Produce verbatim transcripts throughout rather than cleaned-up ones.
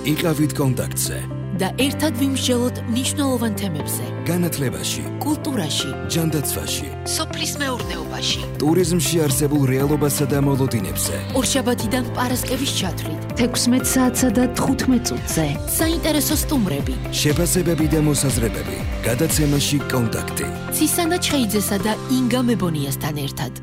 იყავით კონტაქტზე და ერთად ვიმსჯელოთ მნიშვნელოვან თემებზე. განათლებაში, კულტურაში, ჯანდაცვაში, სოფლის მეურნეობაში, ტურიზმში არსებულ რეალობასა და მოლოდინებზე. ორშაბათიდან პარასკევის ჩათვლით, თექვსმეტ საათსა და თხუთმეტ წუთზე. საინტერესო სტუმრები, შეფასებები და მოსაზრებები. გადაცემაში კონტაქტი. ცისანა ჩხეიძესა და ინგა მებონიასთან ერთად.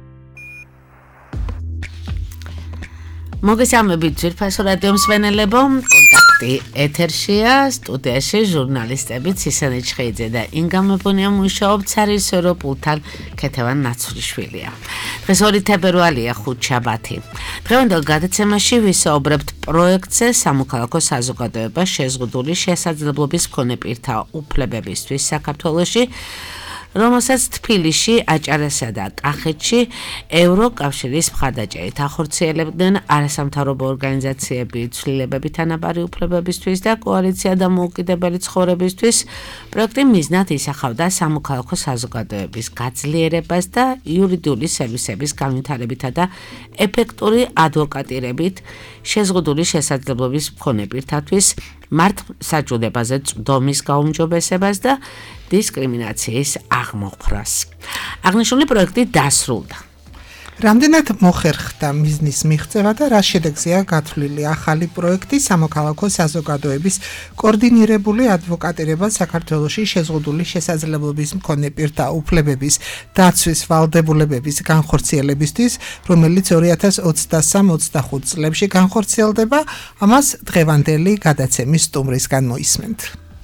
მოგესალმებით ძვირფასო რადიო მსმენელებო, კონტაქტი ეთერშია, სტუდიაში ჟურნალისტები ცისანა ჩხეიძე და ინგა მებონია მუშაობთ სარისორო პულთან ქეთევან ნაცვლიშვილია. დღეს ორი თებერვალია ხუთშაბათი. დღევანდელ გადაცემაში ვისაუბრებთ პროექტზე სამოქალაქო საზოგადოება შეზღუდული შესაძლებლობის მქონე პირთა უფლებებისთვის საქართველოში, რომელსაც თბილისში, აჭარასა და კახეთში ევროკავშირის მხარდაჭერით ახორციელებდნენ არასამთავრობო ორგანიზაციები ცვლილებები თანაბარი უფლებებისთვის და კოალიცია დამოუკიდებელი ცხოვრებისთვის. პროექტი მიზნად ისახავდა სამოქალაქო საზოგადოების გაძლიერებას და იურიდიული სერვისების განვითარებითა და ეფექტური ადვოკატირებით შეზღუდული შესაძლებლობის მქონე პირთათვის მართლმსაჯულებაზე წვდომის გაუმჯობესებას და დისკრიმინაციის აღმოფხვრას. აღნიშნული პროექტი დასრულდა. რამდენად მოხერხდა მიზნის მიღწევა და რა შედეგზეა გათვლილი ახალი პროექტი სამოქალაქო საზოგადოების კოორდინირებული ადვოკატირება საქართველოში შეზღუდული შესაძლებლობის მქონე პირთა უფლებების დაცვის ვალდებულებების განხორციელებისთვის, რომელიც ორი ათას ოცდასამ ოცდახუთ წლებში განხორციელდება, ამას დღევანდელი გადაცემის სტუმრისგან მოისმენთ.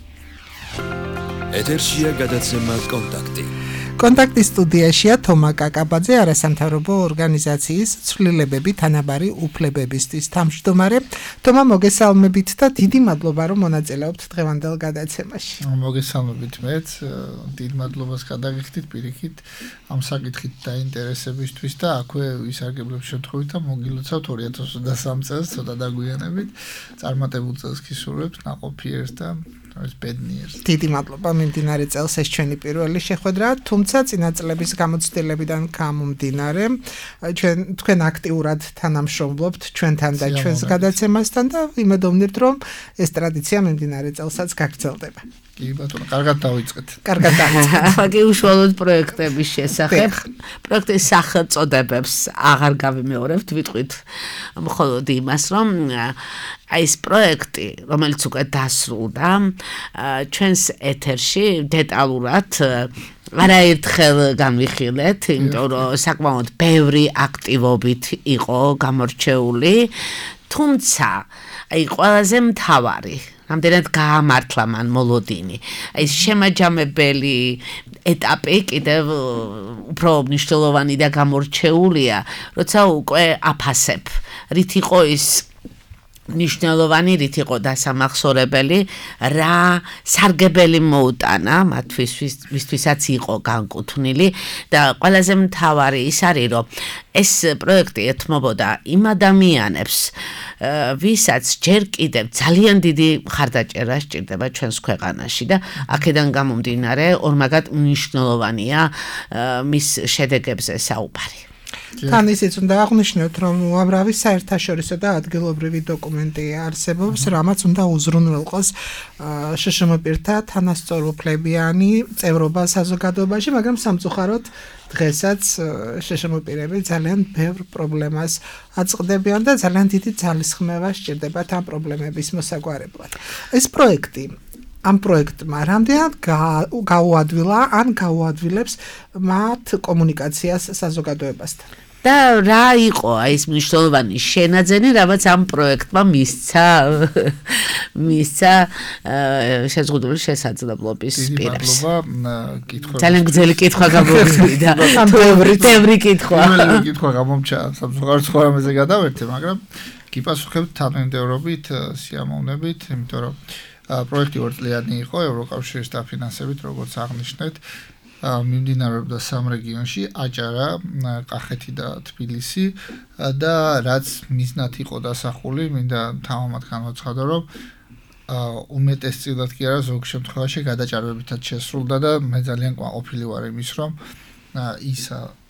ეთერშია გადაცემა კონტაქტი. კონტაქტის სტუდიაშია თომა კაკაბაძე, არასამთავრობო ორგანიზაციის ცვლილებები თანაბარი უფლებებისთვის თავმჯდომარე. თომა, მოგესალმებით და დიდი მადლობა, რომ მონაწილეობთ დღევანდელ გადაცემაში. მოგესალმებით მეც, დიდ მადლობას გადაგიხდით პირიქით ამ საკითხით დაინტერესებისთვის და აქვე ვისარგებლებ შემთხვევით და მოგილოცავთ ორი ათას ოცდასამ წელს ცოტა დაგვიანებით, წარმატებულ წელს გისურვებთ, ნაყოფიერს და ბედნიერს. დიდი მადლობა, მიმდინარე წელს ეს ჩვენი პირველი შეხვედრა, თუმცა წინა წლების გამოცდილებიდან გამომდინარე, ჩვენ თქვენ აქტიურად თანამშრომლობთ ჩვენთან და ჩვენს გადაცემასთან და იმედოვნებთ, რომ ეს ტრადიცია მიმდინარე წელსაც გაგრძელდება. კი ბატონო, კარგად დავიწყეთ. კარგად დავიწყეთ. ხაგი უშუალოდ პროექტების შესახებ, პროექტის სახელწოდებებს აღარ გავიმეორებთ, ვიტყვით მხოლოდ იმას, რომ აი ეს პროექტი, რომელიც უკვე დასრულდა, ჩვენს ეთერში დეტალურად არაერთხელ განვიხილეთ, იმიტომ რომ საკმაოდ ბევრი აქტივობით იყო გამორჩეული, თუმცა აი ყველაზე მთავარი რამდენად გაამართლა მან მოლოდინი. აი შემაჯამებელი ეტაპი კიდევ უფრო მნიშვნელოვანი და გამორჩეულია, როცა უკვე აფასებ, რით იყო ის მნიშვნელოვანი, რით იყო დასამახსოვრებელი, რა სარგებელი მოუტანა მათთვის, ვისთვისაც იყო განკუთვნილი და ყველაზე მთავარი ის არის, რომ ეს პროექტი ეთმობოდა იმ ადამიანებს, ვისაც ჯერ კიდევ ძალიან დიდი მხარდაჭერა სჭირდება ჩვენს ქვეყანაში და აქედან გამომდინარე ორმაგად მნიშვნელოვანია მის შედეგებზე საუბარი. თან ისიც უნდა აღვნიშნოთ, რომ უამრავი საერთაშორისო და ადგილობრივი დოკუმენტი არსებობს, რამაც უნდა უზრუნველყოს შშმ პირთა თანასწორუფლებიანი წევრობა საზოგადოებაში, მაგრამ სამწუხაროდ დღესაც შშმ პირები ძალიან ბევრ პრობლემას აწყდებიან და ძალიან დიდი ძალისხმევა სჭირდებათ ამ პრობლემების მოსაგვარებლად. ეს პროექტი ამ პროექტმა რამდენად გაუადვილა ან გაუადვილებს მათ კომუნიკაციას საზოგადოებასთან. და რა იყო აი ეს მნიშვნელოვანი შენაძენი, რაც ამ პროექტმა მისცა მისცა შეზღუდული შესაძლებლობის პირებს. ძალიან გრძელი კითხვა გამოვიდა. ბევრი კითხვა. პირველი კითხვა გამომჩა, სამწუხაროდ სხვა რამეზე გადავერთე, მაგრამ გიპასუხებთ თანმიმდევრობით, სიამოვნებით, იმიტომ რომ პროექტი ორწლიანი იყო ევროკავშირის დაფინანსებით, როგორც აღნიშნეთ, მიმდინარეობდა სამ რეგიონში, აჭარა, კახეთი და თბილისი და რაც მიზნად იყო დასახული, მინდა თამამად განვაცხადო, რომ უმეტესწილად კი არა, ზოგ შემთხვევაში გადაჭარბებითაც შესრულდა და მე ძალიან კმაყოფილი ვარ იმის, რომ ის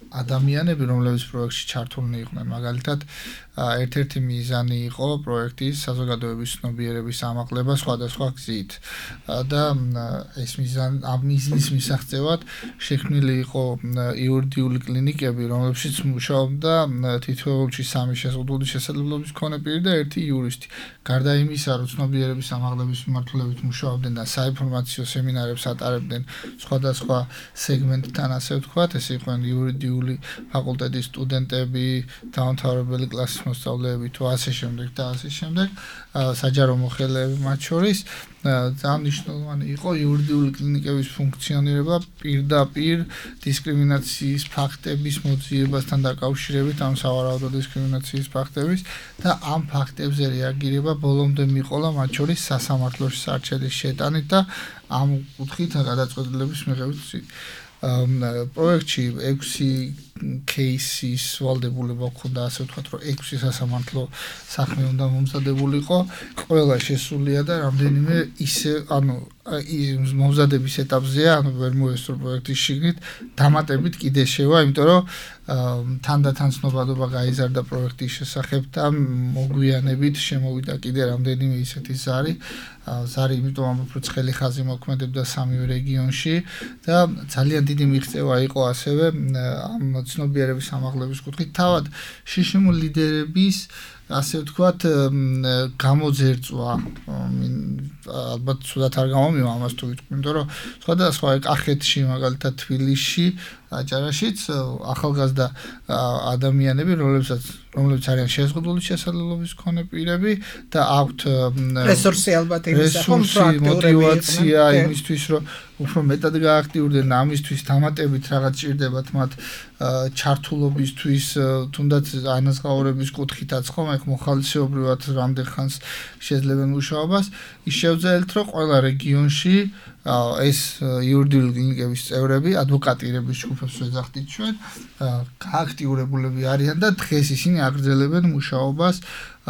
ადამიანები, რომლებიც პროექტში ჩართულნი იყვნენ, მაგალითად, ერთ-ერთი მიზანი იყო პროექტის საზოგადოების ცნობიერების ამაღლება სხვადასხვა გზით. და ეს მიზანი ამ მიზნის მისაღწევად შექმნილი იყო იურიდიული კლინიკები, რომლებშიც მუშაობდა თითოეულში სამი შეზღუდული შესაძლებლობის მქონე პირი და ერთი იურისტი. გარდა იმისა, რომ ცნობიერების ამაღლების მიმართულებით მუშაობდნენ და საინფორმაციო სემინარებს ატარებდნენ სხვადასხვა სეგმენტთან, ასე ვთქვათ, ეს იყვნენ იურიდიული ფაკულტეტის სტუდენტები, დაუმთავრებელი კლასის მოსწავლეები თუ ასე შემდეგ და ასე შემდეგ, საჯარო მოხელეები მათ შორის. ძალიან მნიშვნელოვანი იყო იურიდიული კლინიკების ფუნქციონირება პირდაპირ დისკრიმინაციის ფაქტების მოძიებასთან დაკავშირებით, ამ სავარაუდო დისკრიმინაციის ფაქტების და ამ ფაქტებზე რეაგირება ბოლომდე მიყოლა მათ შორის სასამართლოში სარჩელის შეტანით და ამ კუთხით გადაწყვეტილების მიღებით. პროექტში ექვსი кейსის ვალდებულება ჰქონდა, ასე ვთქვათ, რომ ექვსი სასამართლო საქმე უნდა მომზადებულიყო, ყველა შესულია და რამდენიმე ისე, ანუ მომზადების ეტაპზეა, ანუ ვერ მოესწრო პროექტის შიგნით, დამატებით კიდე შევა, იმიტომ რომ თანდათან ცნობადობა გაიზარდა პროექტის შესახებ და მოგვიანებით შემოვიდა კიდე რამდენიმე ისეთი ზარი, ზარი, იმიტომ რომ უფრო ცხელი ხაზი მოქმედებდა სამივე რეგიონში და ძალიან დიდი მიღწევა იყო ასევე ამ ცნობიერების ამაღლების კუთხით. თავად შიშიმ ლიდერების, ასე ვთქვათ, გამოძერწვა, ალბათ სულად არ გამომივა ამას თუ ვიტყვი, იმიტომ რომ სხვადასხვა კახეთში, მაგალითად თბილისში, აჭარაშიც ახალგაზრდა ადამიანები, რომლებსაც რომლებიც არიან შეზღუდული შესაძლებლობის მქონე პირები და აქვთ რესურსი ალბათ იმისა, რომ მოტივაცია იმისთვის, რომ უფრო მეტად გააქტიურდნენ ამისთვის დამატებით რაღაც ჭირდებათ მათ ჩართულობისთვის, თუნდაც ანაზღაურების კუთხითაც ხომ, ეგ მოხალისეობრივად რამდენ ხანს შეძლებენ მუშაობას, ის შევძელთ, რომ ყველა რეგიონში ეს იურიდიული კლინიკების წევრები, ადვოკატირების ჯგუფებს ვეძახდით ჩვენ, გააქტიურებულები არიან და დღეს ისინი აგრძელებენ მუშაობას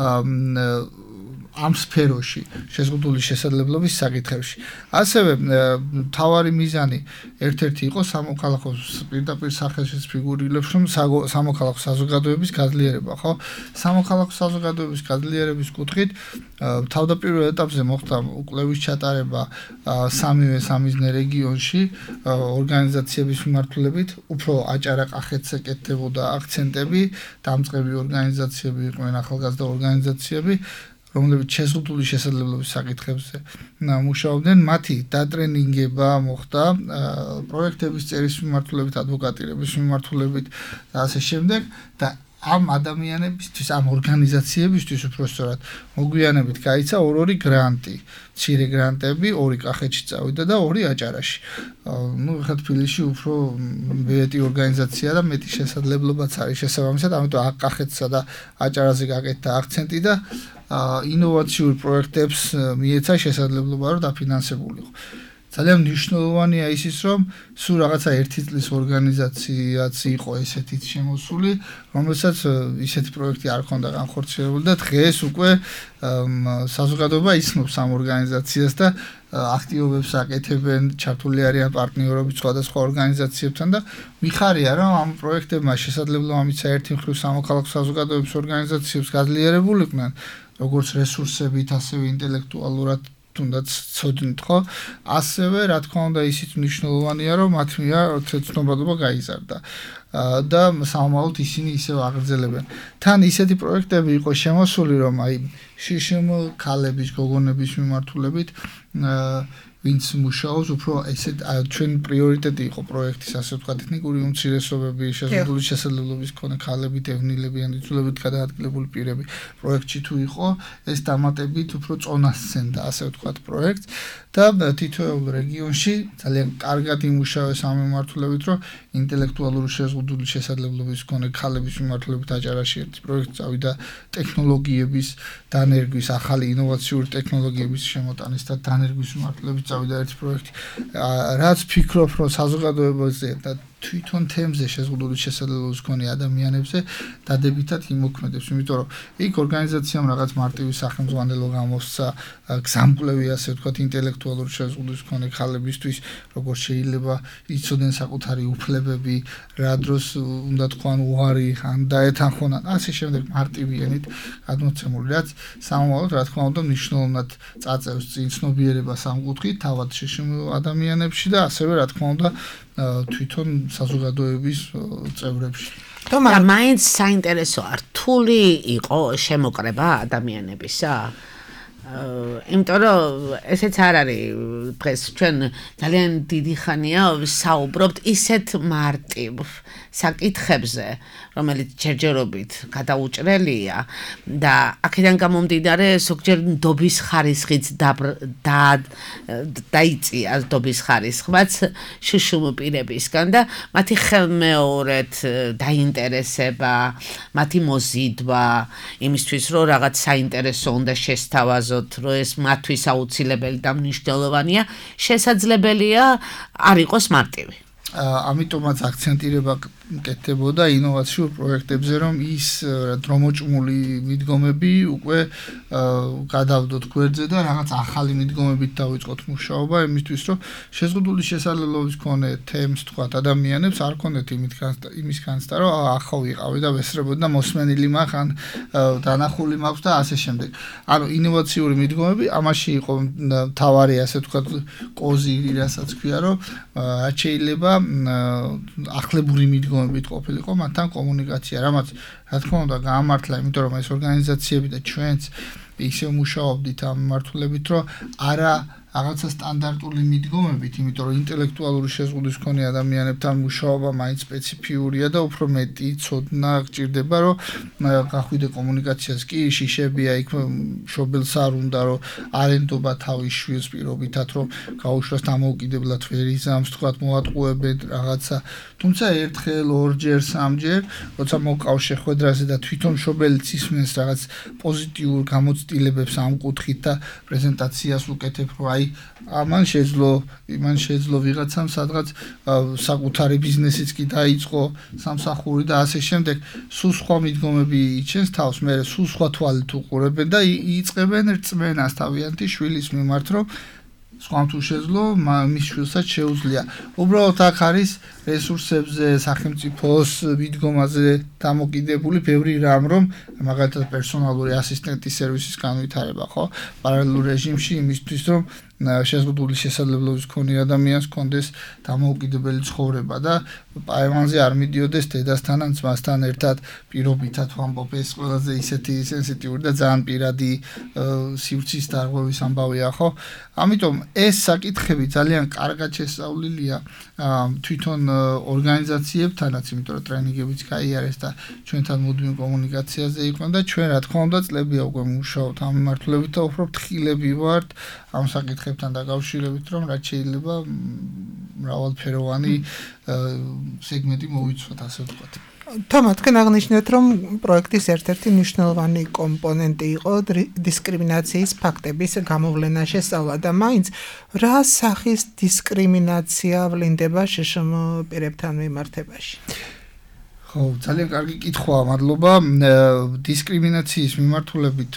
ამ სფეროში, შეზღუდული შესაძლებლობის საკითხებში. ასევე მთავარი მიზანი ერთ-ერთი იყო სამოქალაქო პირდაპირ სახელშიც ფიგურირებს, რომ სამოქალაქო საზოგადოების გაძლიერება, ხო? სამოქალაქო საზოგადოების გაძლიერების კუთხით თავდაპირველ ეტაპზე მოხდა კვლევის ჩატარება სამივე სამიზნე რეგიონში ორგანიზაციების მიმართულებით, უფრო აჭარა კახეთს ეკეთებოდა აქცენტები, დამწყები ორგანიზაციები იყვნენ ახალგაზრდა ორგანიზაციები, რომლებიც შეზღუდული შესაძლებლობის საკითხებზე მუშაობდნენ, მათი დატრენინგება მოხდა პროექტების წერის მიმართულებით, ადვოკატირების მიმართულებით და ასე შემდეგ და ამ ადამიანებისთვის, ამ ორგანიზაციებისთვის უпростоრად მოგვიანებით გაიცა ორ-ორი გრანტი, მცირე გრანტები, ორი კახეთში წავიდა და ორი აჭარაში. ნუ ხა თბილისში უფრო მეტი ორგანიზაცია და მეტი შესაძლებლობაც არის შესაბამისად, ამიტომ აქ კახეთსა და აჭარაზე გაკეთდა აქცენტი და ინოვაციურ პროექტებს მიეცა შესაძლებლობა, რომ დაფინანსებულიყო. ძალიან მნიშვნელოვანია ისიც, რომ სულ რაღაცა ერთი წლის ორგანიზაციაც იყო ესეთიც შემოსული, რომელსაც ისეთი პროექტი არ ქონდა განხორციელებული და დღეს უკვე საზოგადოება ისმობს ამ ორგანიზაციას და აქტივობებს აკეთებენ, ჩართული არიან პარტნიორობით სხვადასხვა ორგანიზაციებთან და მიხარია, რომ ამ პროექტებმა შესაძლებლობა მისცა ერთი მხრივ სამოქალაქო საზოგადოების ორგანიზაციებს გაძლიერებულიყვნენ, როგორც რესურსებით, ასევე ინტელექტუალურად თუნდაც ცოდნით, ხო? ასევე, რა თქმა უნდა, ისიც მნიშვნელოვანია, რომ მათ მიერ ცნობადობა გაიზარდა და სამომავლოდ ისინი ისევ აგრძელებენ. თან ისეთი პროექტები იყო შემოსული, რომ აი შიშიმ ქალების, გოგონების მიმართულებით ვინც მუშაობს, უფრო ესეთ ჩვენ პრიორიტეტი იყო პროექტის, ასე ვთქვათ, ეთნიკური უმცირესობები, შეზღუდული შესაძლებლობის მქონე ქალები, დევნილები, ან იძულებით გადაადგილებული პირები. პროექტში თუ იყო, ეს დამატებით უფრო წონას სცემდა, ასე ვთქვათ, პროექტს და თითოეულ რეგიონში ძალიან კარგად იმუშავეს ამ მიმართულებით, რომ ინტელექტუალური შეზღუდული შესაძლებლობის მქონე ქალების მიმართულებით აჭარაში ერთი პროექტი წავიდა ტექნოლოგიების დანერგვის, ახალი ინოვაციური ტექნოლოგიების შემოტანის და დანერგვის მიმართულებით წავიდა ერთი პროექტი. რაც ფიქრობ, რომ საზოგადოებაზე და თვითონ თემზე შეზღუდული შესაძლებლობის მქონე ადამიანებზე დადებითად იმოქმედებს, იმიტომ რომ იქ ორგანიზაციამ რაღაც მარტივი სახელმძღვანელო გამოსცა, გზამკვლევი ასე ვთქვათ ინტელექტუალური შეზღუდვის მქონე ხალებისთვის, როგორც შეიძლება იცოდნენ საკუთარი უფლებები, რა დროს უნდა თქვან უარი, ან დაეთანხმონ, ასე შემდეგ მარტივიანით გადმოცემული, რაც სამომავლოდ რა თქმა უნდა მნიშვნელოვნად წაწევს წინ ცნობიერებას ამ კუთხით თავად შშმ ადამიანებში და ასევე რა თქმა უნდა თვითონ საზოგადოების წევრებში. და მაინც საინტერესოა, რთული იყო შემოკრება ადამიანებისა? იმიტომ რომ ესეც არ არის დღეს ჩვენ ძალიან დიდი ხანია საუბრობთ ისეთ მარტივ საკითხებზე, რომელიც ჯერჯერობით გადაუჭრელია და აქედან გამომდინარე ზოგჯერ ნდობის ხარისხიც დაიწია ნდობის ხარისხმაც შშმ პირებისგან და მათი ხელმეორედ დაინტერესება, მათი მოზიდვა იმისთვის რომ რაღაც საინტერესო უნდა შესთავაზოთ, რომ ეს მათთვის აუცილებელი და მნიშვნელოვანია, შესაძლებელია არ იყოს მარტივი. ამიტომაც აქცენტირება კეთდებოდა ინოვაციურ პროექტებზე, რომ ის დრომოჭმული მიდგომები უკვე გადავდოთ გვერდზე და რაღაც ახალი მიდგომებით დავიწყოთ მუშაობა, იმისთვის რომ შეზღუდული შესაძლებლობის მქონე თემს თქვათ ადამიანებს არ ქონდეთ იმის განცდა, რომ ახლა ვიყავი და ვესწრებოდი და მოსმენილი მაქვს ან დანახული მაქვს და ასე შემდეგ. ანუ ინოვაციური მიდგომები ამაში იყო მთავარი ასე ვთქვათ კოზირი, რასაც ქვია, რომ რაც შეიძლება ახლებური მიდგომებით ყოფილიყო მათთან კომუნიკაცია, რამაც რა თქმა უნდა გაამართლა, იმიტომ რომ ეს ორგანიზაციები და ჩვენც ისე მუშაობდით ამ მიმართულებით, რომ არა რაღაცა სტანდარტული მიდგომებით, იმიტომ რომ ინტელექტუალური შეზღუდვის მქონე ადამიანებთან მუშაობა მაინც სპეციფიურია და უფრო მეტი ცოდნა გჭირდება, რომ გახვიდე კომუნიკაციას კი შიშებია, იქ მშობელს არ უნდა რომ არენდობა თავის შვილს პირობითად, რომ გაუშვას დამოუკიდებლად ვერიზამს, თქვათ მოატყუებენ რაღაცა, თუმცა ერთხელ, ორჯერ, სამჯერ, როცა მოკავს შეხვედრაზე და თვითონ მშობელიც ისმენს რაღაც პოზიტიურ გამოცდილებებს ამ კუთხით და პრეზენტაციას უკეთებ, რომ აი ამან შეძლო, იმან შეძლო ვიღაცამ სადღაც საკუთარი ბიზნესიც კი დაიწყო, სამსახური და ასე შემდეგ, სულ სხვა მიდგომები იჩენს თავს, მე სულ სხვა თვალით უყურებენ და იწყებენ რწმენას თავიანთი შვილის მიმართ, რომ სხვამ თუ შეძლო, მის შვილსაც შეუძლია. უბრალოდ აქ არის რესურსებზე, სახელმწიფოს მიდგომაზე დამოკიდებული ბევრი რამ, რომ მაგალითად პერსონალური ასისტენტის სერვისის განვითარება, ხო? პარალელურ რეჟიმში იმისთვის, რომ შეზღუდული შესაძლებლობის მქონე ადამიანს ჰქონდეს დამოუკიდებელი ცხოვრება და პაემანზე არ მიდიოდეს დედასთან ან ძმასთან ერთად პირობითად ვამბობ, ეს ყველაზე ისეთი სენსიტიური და ძალიან პირადი სივრცის დარღვევის ამბავია, ხო? ამიტომ ეს საკითხები ძალიან კარგად შესწავლილია თვითონ ორგანიზაციებთანაც, იმიტომ რომ ტრენინგებიც გაიარეს და ჩვენთან მუდმივ კომუნიკაციაზე იყვნენ და ჩვენ რა თქმა უნდა წლებია უკვე მუშაობთ ამ მიმართულებით და უფრო ფრთხილები ვართ ამ საკითხებთან დაკავშირებით, რომ რაც შეიძლება მრავალფეროვანი სეგმენტი მოვიცვათ, ასე ვთქვათ. თომა, თქვენ აღნიშნეთ, რომ პროექტის ერთ-ერთი მნიშვნელოვანი კომპონენტი იყო დისკრიმინაციის ფაქტების გამოვლენა, შესწავლა და მაინც რა სახის დისკრიმინაცია ვლინდება შშმ პირებთან მიმართებაში? ხო, ძალიან კარგი კითხვაა, მადლობა. დისკრიმინაციის მიმართულებით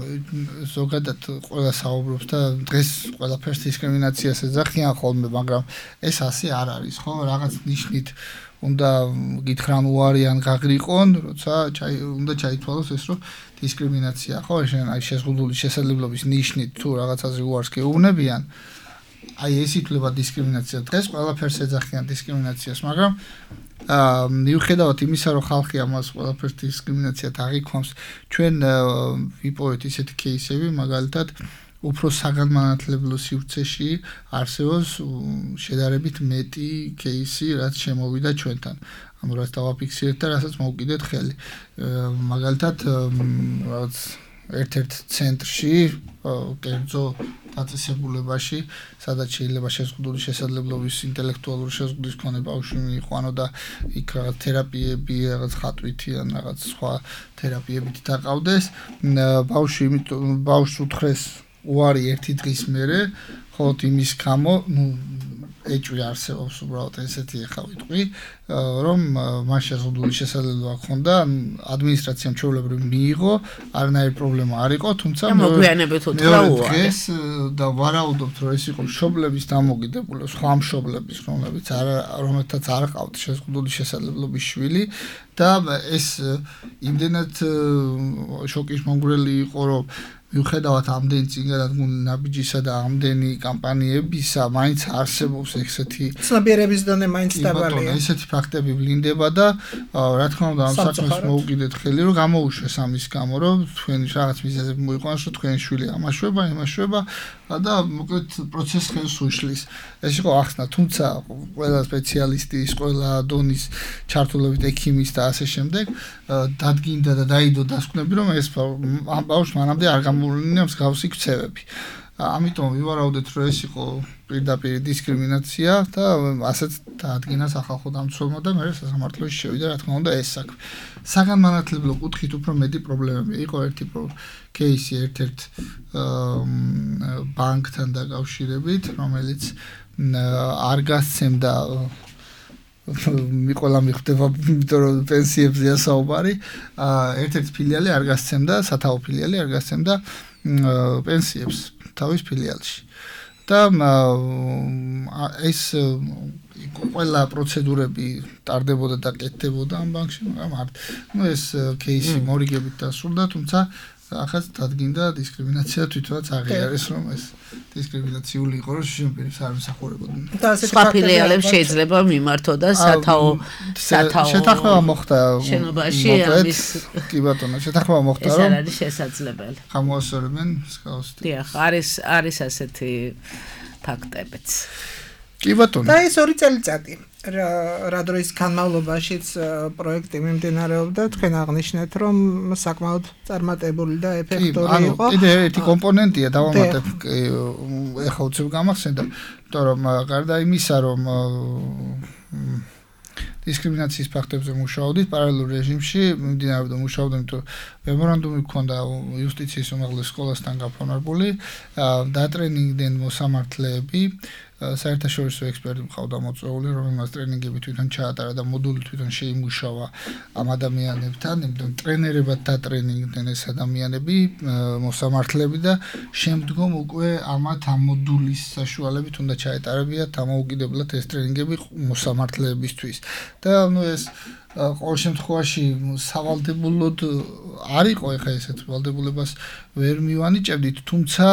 ზოგადად ყველა საუბრობს და დღეს ყველაფერს დისკრიმინაციას ეძახიან ხოლმე, მაგრამ ეს ასე არ არის, ხო? რაღაც ნიშნით უნდა გითხრან უარი ან გაგრიყონ, როცა უნდა ჩაითვალოს ეს, რომ დისკრიმინაცია, ხო, შენ აი შეზღუდული შესაძლებლობის ნიშნით თუ რაღაცაზე უარს გეუბნებიან, აი ეს ითვლება დისკრიმინაცია. დღეს ყველაფერს ეძახიან დისკრიმინაციას, მაგრამ აა მიუხედავად იმისა, რომ ხალხი ამას ყველაფერს დისკრიმინაციად აღიქვამს, ჩვენ ვიპოვეთ ისეთი кейსები, მაგალითად უფრო საგანმანათლებლო სივრცეში არსებობს შედარებით მეტი кейსი, რაც შემოვიდა ჩვენთან. ანუ რაც დავაფიქსირეთ და რასაც მოვკიდეთ ხელი. მაგალითად, რაღაც ერთ-ერთ ცენტრში, კერძო დაწესებულებაში, სადაც შეიძლება შეზღუდული შესაძლებლობის ინტელექტუალური შეზღუდვის მქონე ბავშვი მიიყვანო და იქ რაღაც თერაპიები, რაღაც ხატვითი ან რაღაც სხვა თერაპიებით დაყავდეს. ბავშვი ბავშვს უთხრეს უარი ერთი დღის მერე, ხოლო იმის გამო, ну, ეჭვი არსებობს უბრალოდ ესეთი ხა ვიტყვი რომ მას შეზღუდული შესაძლებლობა ჰქონდა ადმინისტრაციამ ჩვეულებრივ მიიღო არანაირი პრობლემა არ იყო თუმცა მოგვიანებით უთხრა ეს და ვარაუდობთ რომ ეს იყო მშობლების დამოკიდებულება სხვა მშობლების რომლებიც არ რომელთაც არ ყავთ შეზღუდული შესაძლებლობის შვილი და ეს იმდენად შოკის მომგვრელი იყო რომ მიუხედავად ამდენი წინგადადგმული ნაბიჯისა და ამდენი კამპანიებისა, მაინც არსებობს ესეთი ცნობიერების დონე მაინც დაბალია. ესეთი ფაქტები ვლინდება და რა თქმა უნდა ამ საქმეს მოუგიდეთ ხელი, რომ გამოუშვეს ამის გამო, რომ თქვენი რაღაც მიზეზები მოიყვანოს, რომ თქვენი შვილი ამაშვება, იმაშვება და მოკლედ პროცესს ხელს უშლის. ეს იყო ახსნა, თუმცა ყველა სპეციალისტის, ყველა დონის ჩართულობით ექიმის და ასე შემდეგ დადგინდა და დაიდო დასკვნები, რომ ეს ამ ბავშვს მანამდე არ გამოვლინდა მსგავსი ქცევები. ამიტომ ვივარაუდეთ, რომ ეს იყო პირდაპირ დისკრიმინაცია და ასეც დაადგინა სახალხო დამცველმა და მე სასამართლოში შევიდა, რა თქმა უნდა, ეს საქმე. საგანმანათლებლო კუთხით უფრო მეტი პრობლემები იყო ერთი кейსი ერთ-ერთ ბანკთან დაკავშირებით, რომელიც არ გასცემდა მიყოლა მიხვდება, იმიტომ რომ პენსიებზეა საუბარი. ერთ-ერთი ფილიალი არ გასცემდა, სათაო ფილიალი არ გასცემდა პენსიებს თავის ფილიალში. და ეს ყველა პროცედურები ტარდებოდა და კეთდებოდა ამ ბანკში, მაგრამ არ ნუ ეს кейსი მორიგებით დასრულდა, თუმცა ახაც დადგინდა დისკრიმინაცია თვითონაც აღიარეს, რომ ეს დისკრიმინაციული იყო, რომ შიმპირებს არ მსახურებოდნენ. სხვა ფილიალებს შეიძლება მიმართოდა სათაო სათაო შეთანხმება მოხდა შენობაში ამის კი ბატონო, შეთანხმება მოხდა, რომ ეს არ არის შესაძლებელი. გამოასწორებენ მსგავს. დიახ, არის არის ასეთი ფაქტებიც. კი ბატონო. და ეს ორი წელიწადი რა დროის განმავლობაშიც პროექტი მიმდინარეობდა, თქვენ აღნიშნეთ, რომ საკმაოდ წარმატებული და ეფექტური იყო. კიდე ერთი კომპონენტია დავამატებ, ეხლა უცებ გამახსენდა, იმიტომ რომ გარდა იმისა, რომ დისკრიმინაციის ფაქტებზე მუშაობდით პარალელურ რეჟიმში, მიმდინარეობდა მუშაობდით, იმიტომ მემორანდუმი გქონდა იუსტიციის უმაღლეს სკოლასთან გაფორმებული, დატრენინგდნენ მოსამართლეები, საერთაშორისო ექსპერტი მყავდა მოწვეული, რომელმაც ტრენინგები თვითონ ჩაატარა და მოდული თვითონ შეიმუშავა ამ ადამიანებთან, იმიტომ ტრენერებად დატრენინგდნენ ეს ადამიანები, მოსამართლეები და შემდგომ უკვე ამათ ამ მოდულის საშუალებით უნდა ჩაეტარებიათ დამოუკიდებლად ეს ტრენინგები მოსამართლეებისთვის. და ნუ ეს ყოველ შემთხვევაში სავალდებულოდ არ იყო ეხა ესეთ ვალდებულებას ვერ მივანიჭებდით, თუმცა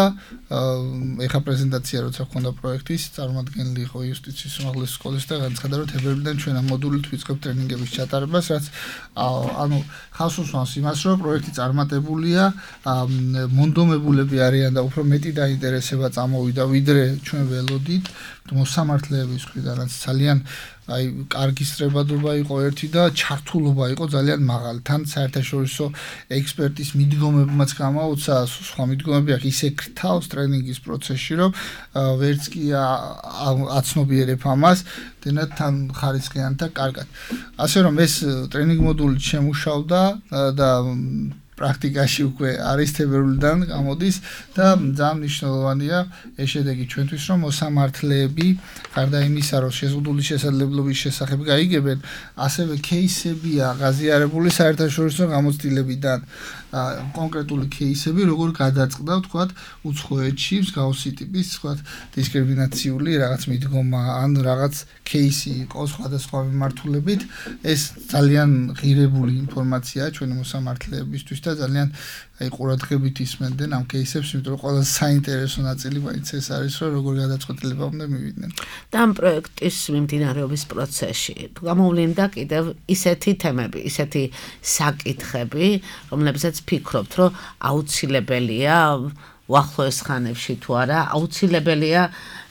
ეხა პრეზენტაცია როცა ჰქონდა პროექტის, წარმოადგენელი იყო იუსტიციის უმაღლეს სკოლის და განცხადა, რომ თებერვლიდან ჩვენ ამ მოდულით ვიწყებთ ტრენინგების ჩატარებას, რაც ანუ ხალხს უსვამს იმას, რომ პროექტი წარმატებულია, მონდომებულები არიან და უფრო მეტი დაინტერესება წამოვიდა, ვიდრე ჩვენ ველოდით, მოსამართლეების მხრიდანაც ძალიან აი კარგი სწრებადობა იყო ერთი და ჩართულობა იყო ძალიან მაღალი. თან საერთაშორისო ექსპერტის მიდგომებმაც გამოუცა, სხვა მიდგომები აქვს, ისე გრთავს ტრენინგის პროცესში, რომ ვერც კი აცნობიერებ ამას, დენად თან ხარისხიან და კარგად. ასე რომ ეს ტრენინგ მოდული შემუშავდა და პრაქტიკაში უკვე არის თებერვლიდან გამოდის და ძალიან მნიშვნელოვანია ეს შედეგი ჩვენთვის, რომ მოსამართლეები გარდა იმისა, რომ შეზღუდული შესაძლებლობის შესახებ გაიგებენ, ასევე кейსებია ღაზიარებული საერთაშორისო გამოცდილებიდან, კონკრეტული кейსები, როგორ გადაწყდა, ვთქვათ, უცხოეთში მსგავსი ტიპის, ვთქვათ, დისკრიმინაციული რაღაც მიდგომა ან რაღაც кейსი იყო სხვადასხვა მიმართულებით, ეს ძალიან ღირებული ინფორმაციაა ჩვენი მოსამართლეებისთვის და ძალიან აი ყურადღებით ისმენდნენ ამ кейსებს, იმიტომ რომ ყველა საინტერესო ნაწილი მაინც ეს არის, რომ როგორ გადაწყვეტილება უნდა მივიდნენ. და ამ პროექტის მიმდინარეობის პროცესში გამოვლინდა კიდევ ისეთი თემები, ისეთი საკითხები, რომლებსაც ფიქრობთ, რომ აუცილებელია უახლოეს ხანებში თუ არა, აუცილებელია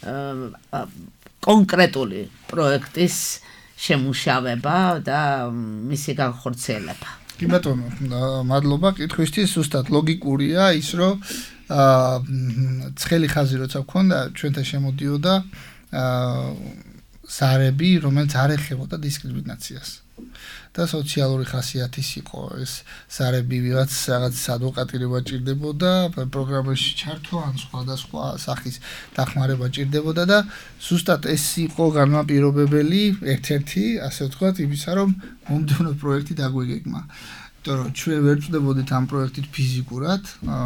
კონკრეტული პროექტის შემუშავება და მისი განხორციელება. კი ბატონო, მადლობა კითხვისთვის, ზუსტად ლოგიკურია ის, რომ ცხელი ხაზი როცა გქონდა, ჩვენთან შემოდიოდა ზარები, რომელიც არ ეხებოდა დისკრიმინაციას. და სოციალური ხასიათის იყო ეს ზარები ვიღაც რაღაც ადვოკატირება ჭირდებოდა, პროგრამაში ჩართვა ან სხვადასხვა სახის დახმარება ჭირდებოდა და ზუსტად ეს იყო განმაპირობებელი ერთ-ერთი, ასე ვთქვათ, იმისა, რომ მომდევნო პროექტი დაგვეგეგმა. იმიტომ რომ ჩვენ ვერ ვწდებოდით ამ პროექტით ფიზიკურად,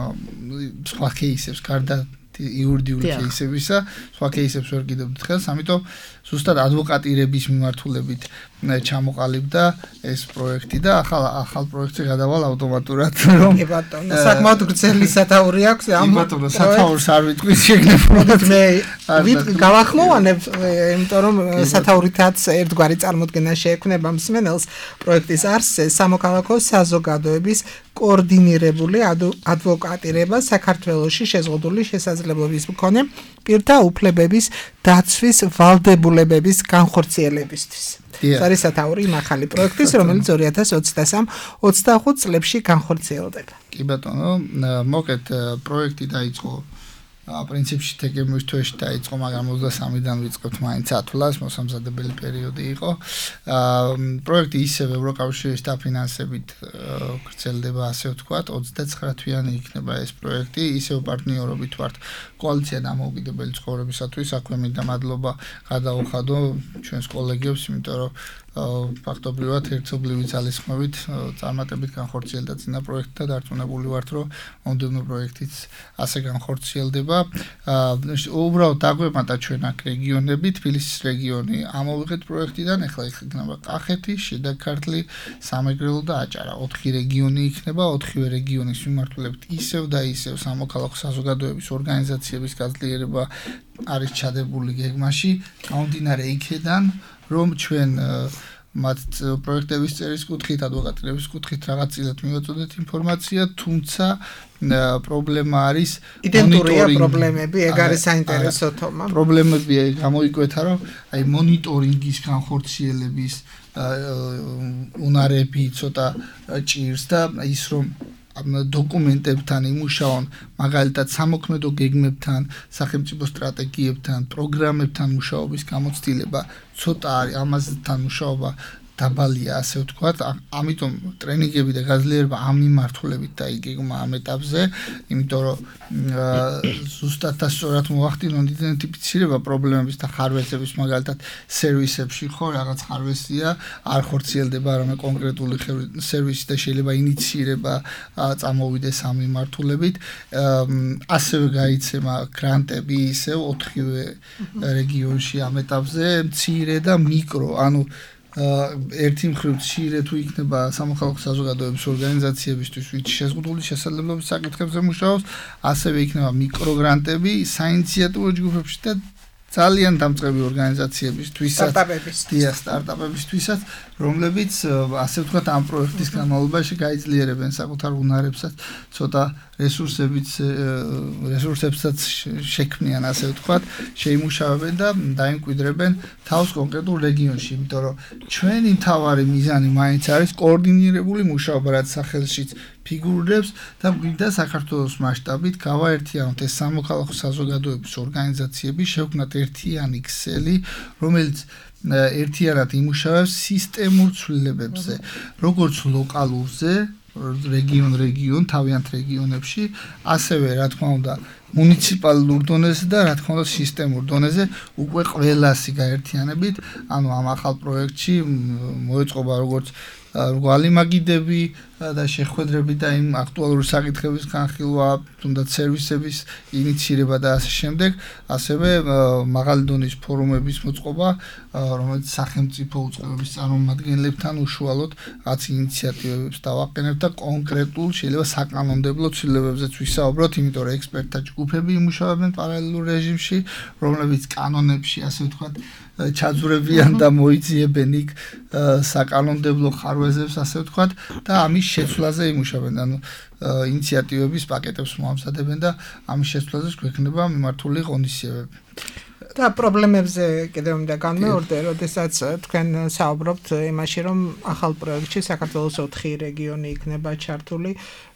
სხვა кейსებს გარდა იურიდიული кейსებისა, სხვა кейსებს ვერ გიდებდით ხელს, ამიტომ ზუსტად ადვოკატირების მიმართულებით ჩამოყალიბდა ეს პროექტი და ახალ ახალ პროექტზე გადავალ ავტომატურად, რომ კი ბატონო, საკმაოდ გრძელი სათაური აქვს ამ ბატონო, სათაურს არ ვიტყვის შეგნებულად. მე ვიტყვი გავახმოვანებ, იმიტომ რომ სათაურითაც ერთგვარი წარმოდგენა შეექმნება მსმენელს პროექტის არსზე, სამოქალაქო საზოგადოების კოორდინირებული ადვოკატირება საქართველოში შეზღუდული შესაძლებლობის მქონე პირთა უფლებების დაცვის ვალდებულებების განხორციელებისთვის. ეს არის სათაური იმ ახალი პროექტის, რომელიც ორი ათას ოცდასამ ოცდახუთ წლებში განხორციელდება. კი ბატონო, მოკეთ პროექტი დაიწყო პრინციპში თეგემის თვეში დაიწყო, მაგრამ ოცდასამიდან ვიწყებთ მაინც ათვლას, მოსამზადებელი პერიოდი იყო. პროექტი ისევ ევროკავშირის დაფინანსებით გრძელდება, ასე ვთქვათ, ოცდაცხრა თვიანი იქნება ეს პროექტი, ისევ პარტნიორობით ვართ კოალიცია დამოუკიდებელი ცხოვრებისათვის, აქვე მინდა მადლობა გადაუხადო ჩვენს კოლეგებს, იმიტომ რომ ფაქტობრივად ერთობლივი ძალისხმევით წარმატებით განხორციელდა წინა პროექტი და დარწმუნებული ვართ, რომ მომდევნო პროექტიც ასე განხორციელდება. უბრალოდ დაგვემატა ჩვენ აქ რეგიონები, თბილისის რეგიონი ამოვიღეთ პროექტიდან, ახლა იქნება კახეთი, შიდა ქართლი, სამეგრელო და აჭარა. ოთხი რეგიონი იქნება, ოთხივე რეგიონის მიმართულებით ისევ და ისევ სამოქალაქო საზოგადოების ორგანიზაციების გაძლიერება არის ჩადებული გეგმაში, გამომდინარე იქედან, რომ ჩვენ მათ პროექტების წერის კუთხით, ადვოკატირების კუთხით რაღაც წილად მივაწოდეთ ინფორმაცია, თუმცა პრობლემა არის იდენტურია პრობლემები, ეგ არის საინტერესო თომა. პრობლემები გამოიკვეთა, რომ აი მონიტორინგის განხორციელების უნარები ცოტა ჭირს და ის რომ დოკუმენტებთან იმუშაონ, მაგალითად სამოქმედო გეგმებთან, სახელმწიფო სტრატეგიებთან, პროგრამებთან მუშაობის გამოცდილება ცოტა არის, ამასთან მუშაობა დაბალია, ასე ვთქვათ, ამიტომ ტრენინგები და გაძლიერება ამ მიმართულებით დაიგეგმა ამ ეტაპზე, იმიტომ რომ ზუსტად და სწორად მოახდინონ იდენტიფიცირება პრობლემების და ხარვეზების, მაგალითად სერვისებში ხო რაღაც ხარვეზია, არ ხორციელდება რამე კონკრეტული სერვისი და შეიძლება ინიციირება წამოვიდეს ამ მიმართულებით. ასევე გაიცემა გრანტები ისევ ოთხივე რეგიონში ამ ეტაპზე, მცირე და მიკრო, ანუ ერთი მხრივ მცირე თუ იქნება სამოქალაქო საზოგადოების ორგანიზაციებისთვის, ვინც შეზღუდული შესაძლებლობის საკითხებზე მუშაობს, ასევე იქნება მიკროგრანტები საინიციატივო ჯგუფებში და ძალიან დამწყები ორგანიზაციებისთვისაც, დია სტარტაპებისთვისაც, რომლებიც ასე ვთქვათ ამ პროექტის განმავლობაში გაიძლიერებენ საკუთარ უნარებსაც, ცოტა რესურსებიც რესურსებსაც შექმნიან, ასე ვთქვათ, შეიმუშავებენ და დაიმკვიდრებენ თავს კონკრეტულ რეგიონში, იმიტომ რომ ჩვენი მთავარი მიზანი მაინც არის კოორდინირებული მუშაობა, რაც სახელშიც ფიგურებს და გვინდა საქართველოს მასშტაბით გავაერთიანოთ ეს სამოქალაქო საზოგადოების ორგანიზაციები, შევქმნათ ერთიანი ქსელი, რომელიც ერთიანად იმუშავებს სისტემურ ცვლილებებზე, როგორც ლოკალურზე, რეგიონ რეგიონ, თავიანთ რეგიონებში, ასევე რა თქმა უნდა მუნიციპალურ დონეზე და რა თქმა უნდა სისტემურ დონეზე უკვე ყველასი გაერთიანებით, ანუ ამ ახალ პროექტში მოეწყობა როგორც რგვალი მაგიდები და შეხვედრები და იმ აქტუალური საკითხების განხილვა, თუნდაც სერვისების ინიციირება და ასე შემდეგ, ასევე მაღალი დონის ფორუმების მოწყობა, რომელიც სახელმწიფო უწყებების წარმომადგენლებთან უშუალოდ რაც ინიციატივებს დავაყენებთ და კონკრეტულ შეიძლება საკანონმდებლო ცვლილებებზეც ვისაუბროთ, იმიტომ რომ ექსპერტთა ჯგუფები იმუშავებენ პარალელურ რეჟიმში, რომლებიც კანონებში, ასე ვთქვათ, ჩაძვრებიან და მოიძიებენ იქ საკანონმდებლო ხარვეზებს, ასე ვთქვათ, და ამის შეცვლაზე იმუშავებენ, ანუ ინიციატივების პაკეტებს მოამზადებენ და ამის შეცვლაზე გვექნება მიმართული ღონისძიებები. და პრობლემებზე კიდევ უნდა განმეორდე, როდესაც თქვენ საუბრობთ იმაში, რომ ახალ პროექტში საქართველოს ოთხი რეგიონი იქნება ჩართული,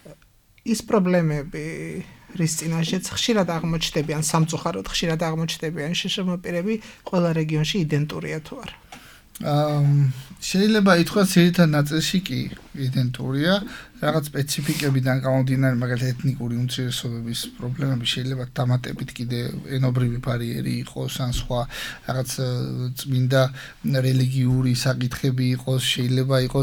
ის პრობლემები რის წინაშეც ხშირად აღმოჩნდებიან, სამწუხაროდ ხშირად აღმოჩნდებიან შეშმოპირები ყველა რეგიონში იდენტურია თუ არა. შეიძლება ითქვას ძირითად ნაწილში კი იდენტურია, რაღაც სპეციფიკებიდან გამომდინარე, მაგალითად ეთნიკური უმცირესობების პრობლემები შეიძლება დამატებით კიდე ენობრივი ბარიერი იყოს, ან სხვა რაღაც წმინდა რელიგიური საკითხები იყოს, შეიძლება იყოს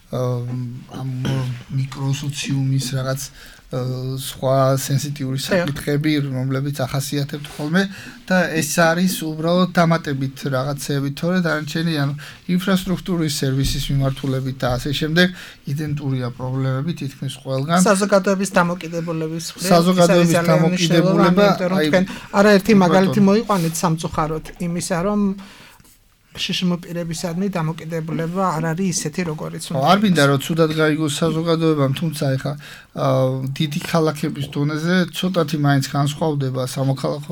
ამ მიკროსოციუმის რაღაც სხვა სენსიტიური საკითხები, რომლებიც ახასიათებთ ხოლმე და ეს არის უბრალოდ დამატებით რაღაცები, თორე დანარჩენი ანუ ინფრასტრუქტურის სერვისის მიმართულებით და ასე შემდეგ იდენტურია პრობლემები თითქმის ყველგან. საზოგადოების დამოკიდებულების მხრივ საზოგადოების დამოკიდებულება აი არაერთი მაგალითი მოიყვანეთ სამწუხაროდ იმისა, რომ შშმ პირებისადმი დამოკიდებულება არ არის ისეთი როგორიც უნდა. არ მინდა რომ ცუდად გაიგოს საზოგადოებამ, თუმცა ეხა დიდი ქალაქების დონეზე ცოტათი მაინც განსხვავდება სამოქალაქო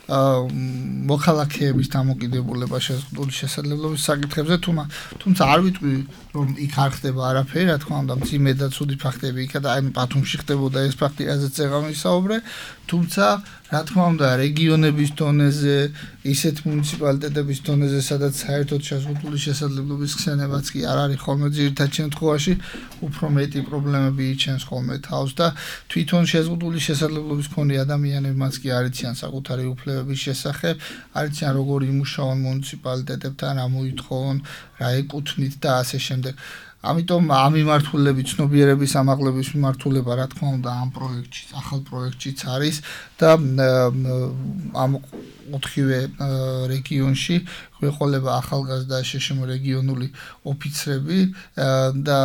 მოქალაქეების დამოკიდებულება შეზღუდული შესაძლებლობის საკითხებზე, თუმცა არ ვიტყვი რომ იქ არ ხდება არაფერი, რა თქმა უნდა, მძიმე და ცუდი ფაქტები იქა და აი ბათუმში ხდებოდა ეს ფაქტი, რაზეც ეღავ ვისაუბრე, თუმცა რა თქმა უნდა, რეგიონების დონეზე, ისეთ მუნიციპალიტეტების დონეზე, სადაც საერთოდ შეზღუდული შესაძლებლობის ხსენებაც კი არ არის ხოლმე ძირითად შემთხვევაში, უფრო მეტი პრობლემები იჩენს ხოლმე თავს და თვითონ შეზღუდული შესაძლებლობის მქონე ადამიანებმაც კი არიციან საკუთარი უფლებების შესახებ, არიციან როგორ იმუშაონ მუნიციპალიტეტებთან, რა მოითხოვონ, რა ეკუთვნით და ასე შემდეგ. ამიტომ ამ მიმართულებით ცნობიერების ამაღლების მიმართულება რა თქმა უნდა ამ პროექტში, ახალ პროექტშიც არის და ამ ოთხივე რეგიონში გვეყოლება ახალგაზრდა შშმ რეგიონული ოფიცრები და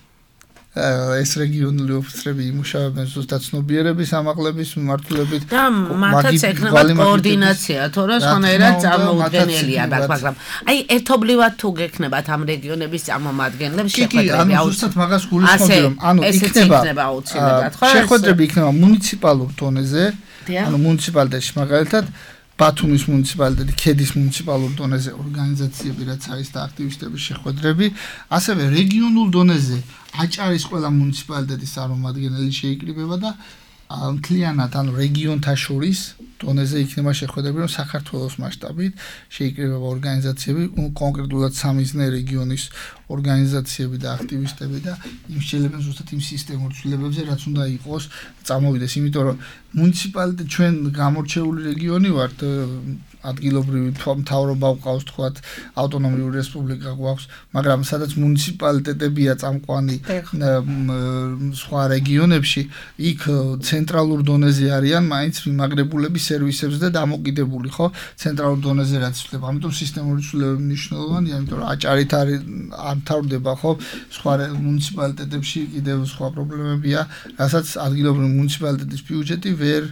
ეს რეგიონული ოფიცრები იმუშავებენ ზუსტად ცნობიერების ამაღლების მიმართულებით და მათაც ექნება კოორდინაცია, თორე სხვანაირად წარმოუდგენელია, მაგრამ აი ერთობლივად თუ გექნებათ ამ რეგიონების წარმომადგენლებს შეხვედრები, ანუ ზუსტად მაგას გულისხმობდი რომ ანუ იქნება აუცილებლად, ხო? შეხვედრები იქნება მუნიციპალურ დონეზე, ანუ მუნიციპალიტეტში მაგალითად ბათუმის მუნიციპალიტეტი, ქედის მუნიციპალურ დონეზე ორგანიზაციები რაც არის და აქტივისტების შეხვედრები, ასევე რეგიონულ დონეზე აჭარის ყველა მუნიციპალიტეტის წარმომადგენელი შეიკრიბება და მთლიანად ანუ რეგიონთა შორის დონეზე იქნება შეხვედრები, რომ საქართველოს მასშტაბით შეიკრიბება ორგანიზაციები, კონკრეტულად სამიზნე რეგიონის ორგანიზაციები და აქტივისტები და იმ შეიძლება ზუსტად იმ სისტემურ ცვლილებებზე რაც უნდა იყოს წამოვიდეს, იმიტომ რომ მუნიციპალიტეტი ჩვენ გამორჩეული რეგიონი ვართ, ადგილობრივი მთავრობა გვყავს, თქვათ, ავტონომიური რესპუბლიკა გვაქვს, მაგრამ სადაც მუნიციპალიტეტებია წამყვანი სხვა რეგიონებში, იქ ცენტრალურ დონეზე არიან მაინც მიმაგრებულები სერვისებზე და დამოკიდებული, ხო? ცენტრალურ დონეზე რაც იცვლება, ამიტომ სისტემური ცვლილებები მნიშვნელოვანია, იმიტომ რომ აჭარით არ მთავრდება, ხო? სხვა მუნიციპალიტეტებში კიდევ სხვა პრობლემებია, რასაც ადგილობრივი მუნიციპალიტეტის ბიუჯეტი ვერ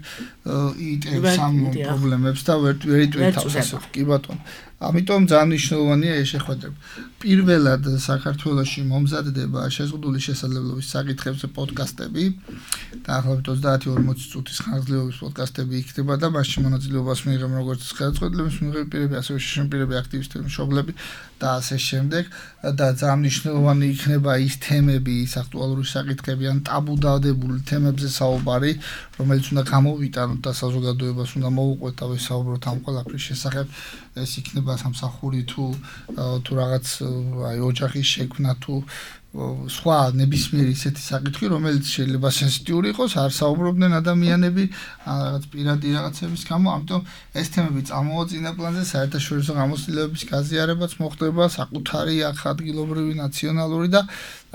იტევს ამ პრობლემებს და ვერ ვერ თავს, კი ბატონო. ამიტომ ძალიან მნიშვნელოვანია ეს შეხვედრები. პირველად საქართველოში მომზადდება შეზღუდული შესაძლებლობის საკითხებზე პოდკასტები. დაახლოებით ოცდაათი ორმოცი წუთის ხანგრძლივობის პოდკასტები იქნება და მასში მონაწილეობას მიიღებენ როგორც ხელმძღვანელობის მიიღებენ პირები, ასევე შშმ პირები, აქტივისტები, მშობლები და ასე შემდეგ და ძალიან მნიშვნელოვანი იქნება ის თემები, ის აქტუალური საკითხები ან ტაბუდადებული თემებზე საუბარი, რომელიც უნდა გამოვიტანოთ და საზოგადოებას უნდა მოუყვეთ და ვისაუბროთ ამ ყველაფრის შესახებ. ეს იქნება სამსახური თუ თუ რაღაც აი ოჯახის შექმნა თუ სხვა ნებისმიერი ისეთი საკითხი, რომელიც შეიძლება სენსიტიური იყოს, არ საუბრობდნენ ადამიანები რაღაც პირადი რაღაცების გამო, ამიტომ ეს თემები წამოვაწყინა პლანზე, საერთაშორისო გამოცდილებების გაზიარებაც მოხდება, საკუთარი აქ ადგილობრივი, ნაციონალური და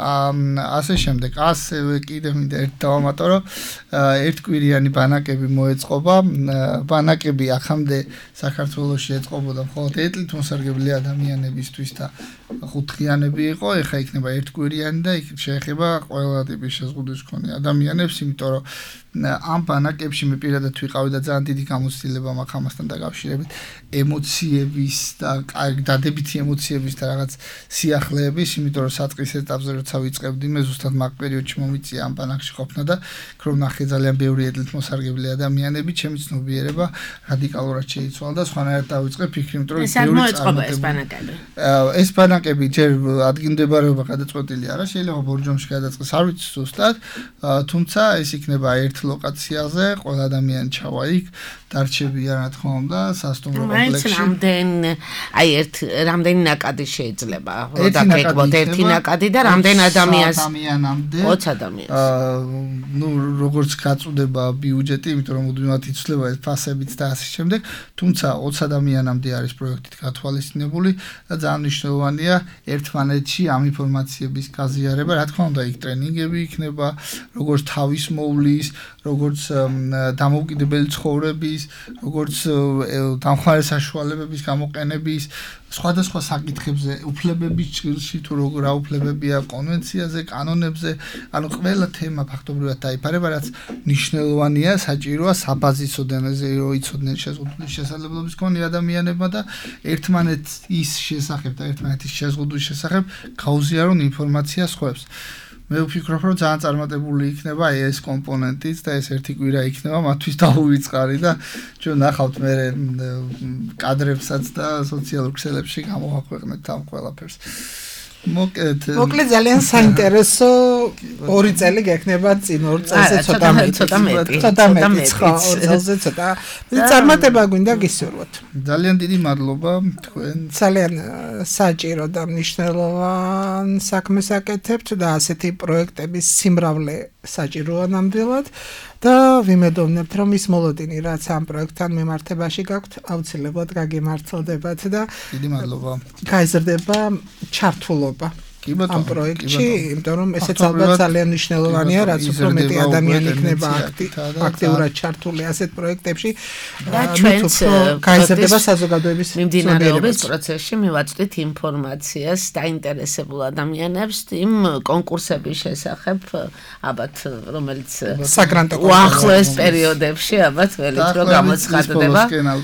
ასე შემდეგ. ასევე კიდევ მინდა ერთ დავამატო, რომ ერთკვირიანი ბანაკები მოეწყობა, ბანაკები ახამდე საქართველოში ეწყობოდა მხოლოდ ეტლით მოსარგებლე ადამიანებისთვის და ხუთდღიანები იყო, ეხლა იქნება ერთკვირიანი და იქ შეეხება ყველა ტიპის შეზღუდვის მქონე ადამიანებს, იმიტომ რომ ამ ბანაკებში მე პირადად ვიყავი და ძალიან დიდი გამოცდილება მაქვს ამასთან დაკავშირებით ემოციების და დადებითი ემოციების და რაღაც სიახლეების, იმიტომ რომ საწყის ეტაპზე როცა ვიწყებდი, მე ზუსტად მაგ პერიოდში მომიწია ამ ბანაკში ყოფნა და ქრო ნახე ძალიან ბევრი ეტლით მოსარგებლე ადამიანები, ჩემი ცნობიერება რადიკალურად შეიცვალა და სხვანაირად დავიწყე ფიქრი, იმიტომ რომ ბევრი წარმოება ეს ბანაკები. ეს ბანაკები ჯერ ადგილმდებარეობა გადაწყვეტილი არა, შეიძლება ბორჯომში გადაწყდეს, არ ვიცი ზუსტად, თუმცა ეს იქნება ერთ ლოკაციაზე, ყველა ადამიანი ჩავა იქ, დარჩებიან რა თქმა უნდა, სასტუმრო მაინც კომპლექსში. რამდენ აი ერთ რამდენი ნაკადი შეიძლება რომ დაგეკბოთ ერთი ნაკადი და რამდენ ადამიანს ადამიანამდე ოცი ადამიანს. აა ნუ როგორც გაწუდება ბიუჯეტი, იმიტომ რომ მუდმივად იცვლება ეს ფასებიც და ასე შემდეგ, თუმცა ოცი ადამიანამდე არის პროექტით გათვალისწინებული და ძალიან მნიშვნელოვანია ერთმანეთში ამ ინფორმაციების გაზიარება, რა თქმა უნდა, იქ ტრენინგები იქნება, როგორც თავის მოვლის, როგორც დამოუკიდებელი ცხოვრების, როგორც დამხმარე საშუალებების გამოყენების, სხვადასხვა საკითხებზე, უფლებების ჭრილში თუ როგორ რა უფლებებია კონვენციაზე, კანონებზე, ანუ ყველა თემა ფაქტობრივად დაიფარება, რაც მნიშვნელოვანია, საჭიროა საბაზისო დონეზე რომ იცოდნენ შეზღუდული შესაძლებლობის მქონე ადამიანებმა და ერთმანეთის შესახებ და ერთმანეთის შეზღუდვის შესახებ გაუზიარონ ინფორმაცია სხვებს. მე ვფიქრობ, რომ ძალიან წარმატებული იქნება ეს კომპონენტიც და ეს ერთი კვირა იქნება მათთვის დაუვიწყარი და ჩვენ ნახავთ მე კადრებსაც და სოციალურ ქსელებში გამოვაქვეყნეთ ამ ყველაფერს. მოკლედ მოკლედ ძალიან საინტერესო ორი წელი გექნება წინ ორ წელზე ცოტა მეტი ცოტა მეტი ცოტა მეტი ხო ორ წელზე ცოტა წარმატება გვინდა გისურვოთ. ძალიან დიდი მადლობა თქვენ ძალიან საჭირო და მნიშვნელოვან საქმეს აკეთებთ და ასეთი პროექტების სიმრავლე საჭიროა ნამდვილად და ვიმედოვნებთ რომ ის მოლოდინი რაც ამ პროექტთან მიმართებაში გაქვთ აუცილებლად გაგიმართლდებათ და დიდი მადლობა გაიზრდება ჩართულობა ამ პროექტში, იმიტომ რომ ესეც ალბათ ძალიან მნიშვნელოვანია, რაც უფრო მეტი ადამიანი იქნება აქტიურად ჩართული ასეთ პროექტებში და ჩვენც გაიზრდება საზოგადოების მიმდინარეობის პროცესში მივაწვდით ინფორმაციას დაინტერესებულ ადამიანებს იმ კონკურსების შესახებ, ალბათ რომელიც საგრანტო უახლოეს პერიოდებში ალბათ ველით რომ გამოცხადდება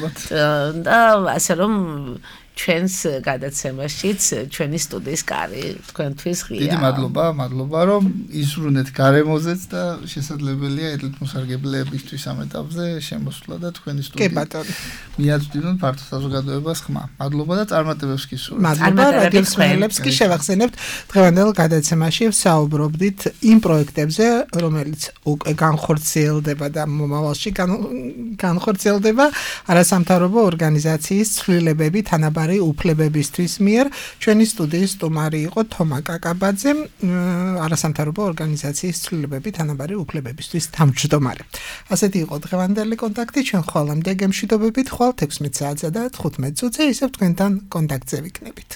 და ასე რომ ჩვენს გადაცემაშიც ჩვენი სტუდიის კარი თქვენთვის ღია. დიდი მადლობა, მადლობა რომ იზრუნეთ გარემოზეც და შესაძლებელია ელიტმოსარგებლებისთვის ამ ეტაპზე შემოსვლა და თქვენი სტუდია. კი ბატონო. მიაწვდინოთ ფართო საზოგადოებას ხმა. მადლობა და წარმატებებს გისურვებთ. მადლობა რადიო მსმენელებს კი შევახსენებთ დღევანდელ გადაცემაში ვსაუბრობდით იმ პროექტებზე, რომელიც უკვე განხორციელდება და მომავალში განხორციელდება არასამთავრობო ორგანიზაციის ცვლილებები თანაბარი უფლებებისთვის მიერ ჩვენი სტუდიის სტუმარი იყო თომა კაკაბაძე არასამთავრობო ორგანიზაციის ცვლილებები თანაბარი უფლებებისთვის თავმჯდომარე. ასეთი იყო დღევანდელი კონტაქტი ჩვენ ხვალამდე გემშვიდობებით ხვალ ექვსმეტ საათსა და თხუთმეტ წუთზე ისევ თქვენთან კონტაქტზე ვიქნებით.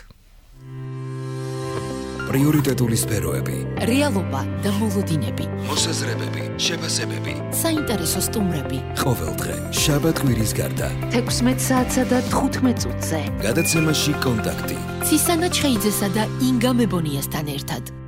პრიორიტეტული სფეროები, რეალობა და მოლოდინები, მოსაზრებები, შეფასებები, საინტერესო სტუმრები. ყოველდღე შაბათ-კვირის გარდა ექვსმეტ საათსა და თხუთმეტ წუთზე გადაცემაში კონტაქტი. ცისანა ჩხეიძესა და ინგა მებონიასთან ერთად.